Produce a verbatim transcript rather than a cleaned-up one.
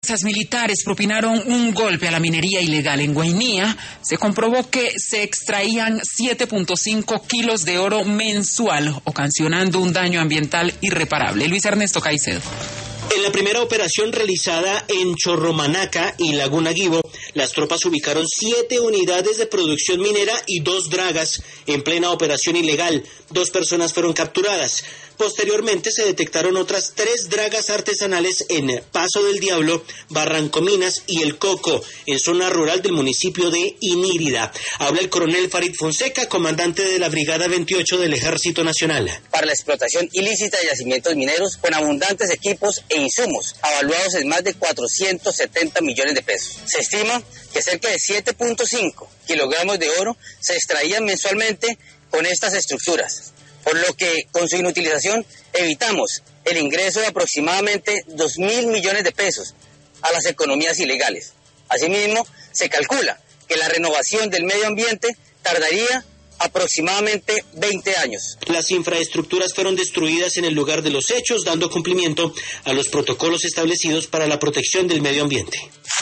Las militares propinaron un golpe a la minería ilegal en Guainía. Se comprobó que se extraían siete punto cinco kilos de oro mensual, ocasionando un daño ambiental irreparable. Luis Ernesto Caicedo. En la primera operación realizada en Chorromanaca y Laguna Guibo, las tropas ubicaron siete unidades de producción minera y dos dragas en plena operación ilegal. Dos personas fueron capturadas. Posteriormente se detectaron otras tres dragas artesanales en Paso del Diablo, Barrancominas y El Coco, en zona rural del municipio de Inírida. Habla el coronel Farid Fonseca, comandante de la Brigada veintiocho del Ejército Nacional. Para la explotación ilícita de yacimientos mineros con abundantes equipos e insumos, avaluados en más de cuatrocientos setenta millones de pesos. Se estima que cerca de siete punto cinco kilogramos de oro se extraían mensualmente con estas estructuras, por lo que con su inutilización evitamos el ingreso de aproximadamente dos mil millones de pesos a las economías ilegales. Asimismo, se calcula que la renovación del medio ambiente tardaría aproximadamente veinte años. Las infraestructuras fueron destruidas en el lugar de los hechos, dando cumplimiento a los protocolos establecidos para la protección del medio ambiente.